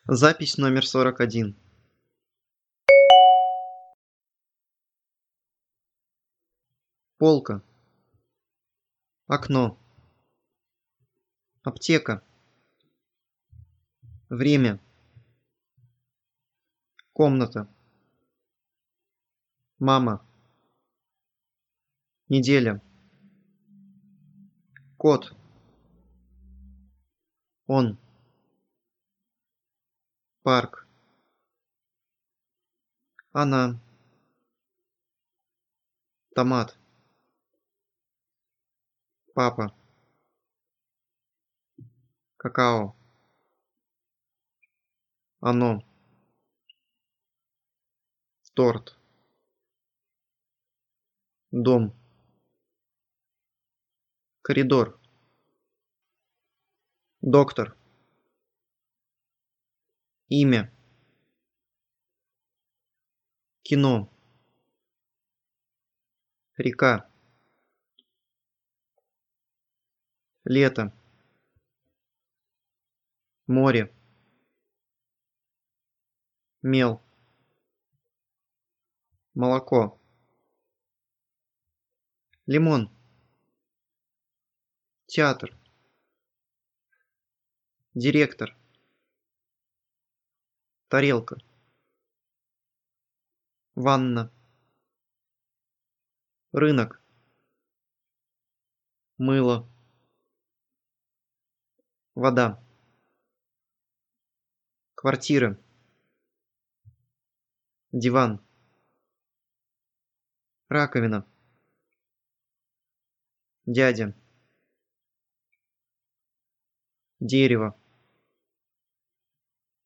Запись номер 41. Полка. Окно. Аптека. Время. Комната. Мама. Неделя. Кот. Он. Парк. Она. Томат. Папа. Какао. Оно. Торт. Дом. Коридор. Доктор. Имя. Кино. Река. Лето. Море. Мел. Молоко. Лимон. Театр. Директор. Тарелка. Ванна. Рынок. Мыло. Вода. Квартира. Диван. Раковина. Дядя. Дерево.